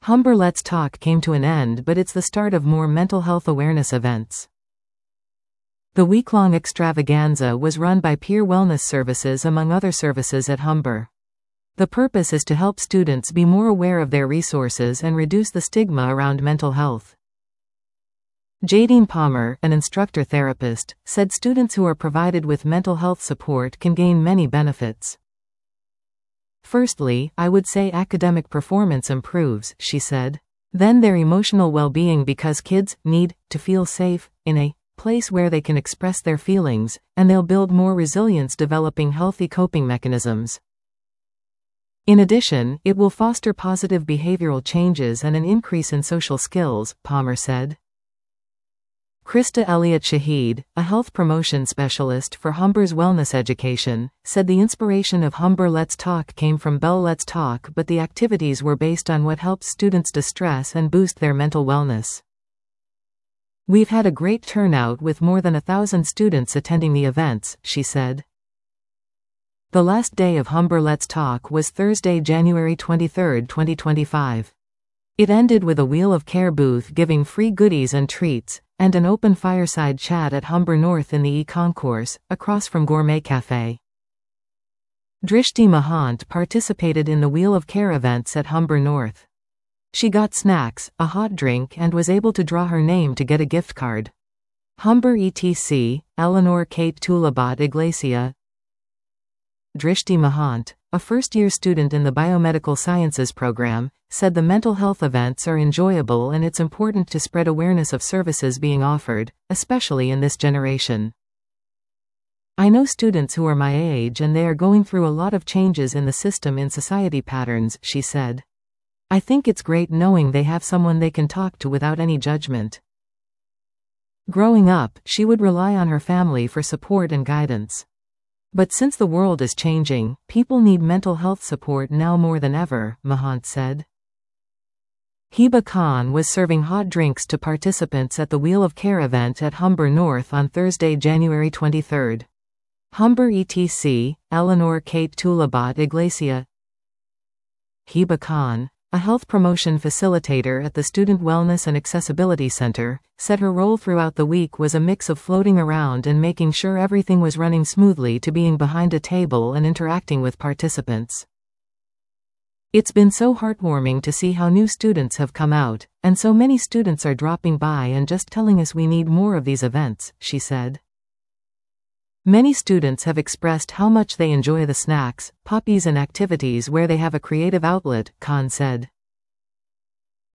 Humber Let's Talk came to an end, but it's the start of more mental health awareness events. The week-long extravaganza was run by Peer Wellness Services among other services at Humber. The purpose is to help students be more aware of their resources and reduce the stigma around mental health. Jadine Palmer, an instructor therapist, said students who are provided with mental health support can gain many benefits. Firstly, I would say academic performance improves, she said. Then their emotional well-being, because kids need to feel safe in a place where they can express their feelings, and they'll build more resilience developing healthy coping mechanisms. In addition, it will foster positive behavioral changes and an increase in social skills, Palmer said. Krista Elliott Shahid, a health promotion specialist for Humber's wellness education, said the inspiration of Humber Let's Talk came from Bell Let's Talk, but the activities were based on what helps students distress and boost their mental wellness. We've had a great turnout with more than 1,000 students attending the events, she said. The last day of Humber Let's Talk was Thursday, January 23, 2025. It ended with a Wheel of Care booth giving free goodies and treats, and an open fireside chat at Humber North in the E-Concourse, across from Gourmet Cafe. Drishti Mahant participated in the Wheel of Care events at Humber North. She got snacks, a hot drink, and was able to draw her name to get a gift card. Humber ETC, Eleanor Kate Tulabat Iglesia. Drishti Mahant, a first-year student in the Biomedical Sciences program, said the mental health events are enjoyable and it's important to spread awareness of services being offered, especially in this generation. I know students who are my age and they are going through a lot of changes in the system in society patterns, she said. I think it's great knowing they have someone they can talk to without any judgment. Growing up, she would rely on her family for support and guidance. But since the world is changing, people need mental health support now more than ever, Mahant said. Hiba Khan was serving hot drinks to participants at the Wheel of Care event at Humber North on Thursday, January 23. Humber ETC, Eleanor Kate Tulabat Iglesia. Hiba Khan, a health promotion facilitator at the Student Wellness and Accessibility Center, said her role throughout the week was a mix of floating around and making sure everything was running smoothly to being behind a table and interacting with participants. It's been so heartwarming to see how new students have come out, and so many students are dropping by and just telling us we need more of these events, she said. Many students have expressed how much they enjoy the snacks, puppies and activities where they have a creative outlet, Khan said.